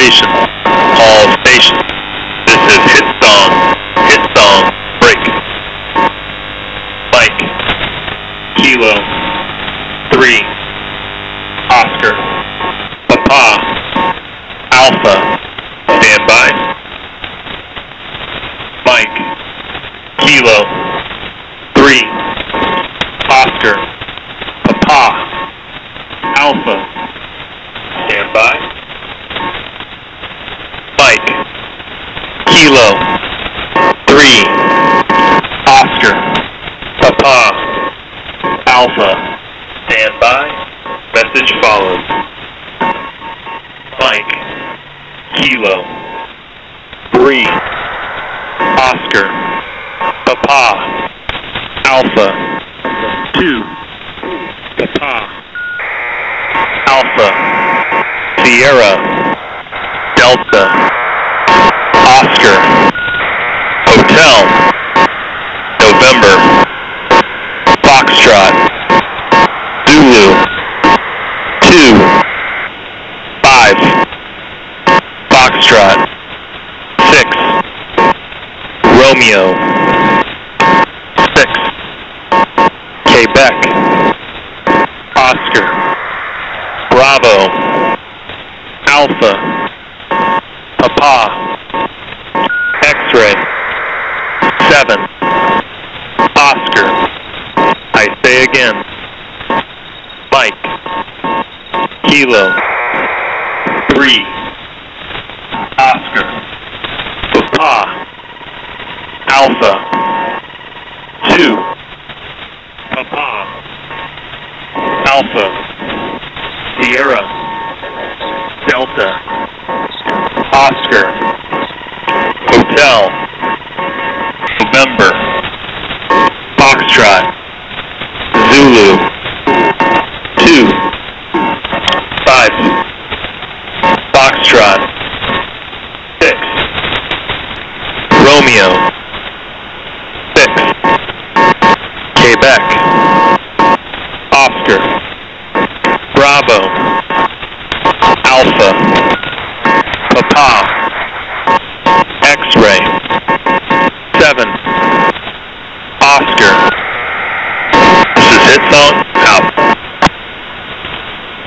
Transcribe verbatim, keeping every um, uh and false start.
station. All stations. This is hit song. Hit song. Break. Mike. Kilo. Three. Oscar. Papa. Alpha. Stand by. Mike. Kilo. Three. Oscar. Papa. Alpha. Stand by. Mike. Kilo. Three. Oscar. Papa. Alpha. Stand by. Message follows. Mike. Kilo. Three. Oscar. Papa. Alpha. Two. Papa. Alpha. Sierra. Delta. Oscar. Hotel. November. Foxtrot. Zulu. Two. Five. Foxtrot. Six. Romeo. Six. Quebec. Oscar. Bravo. Alpha. Papa. X-ray. Seven. Oscar. I say again. Mike. Kilo. Three. Oscar. Papa. Alpha. Two. Papa. Alpha. Sierra. Delta. Oscar. Hotel. November. Foxtrot. Zulu. Two.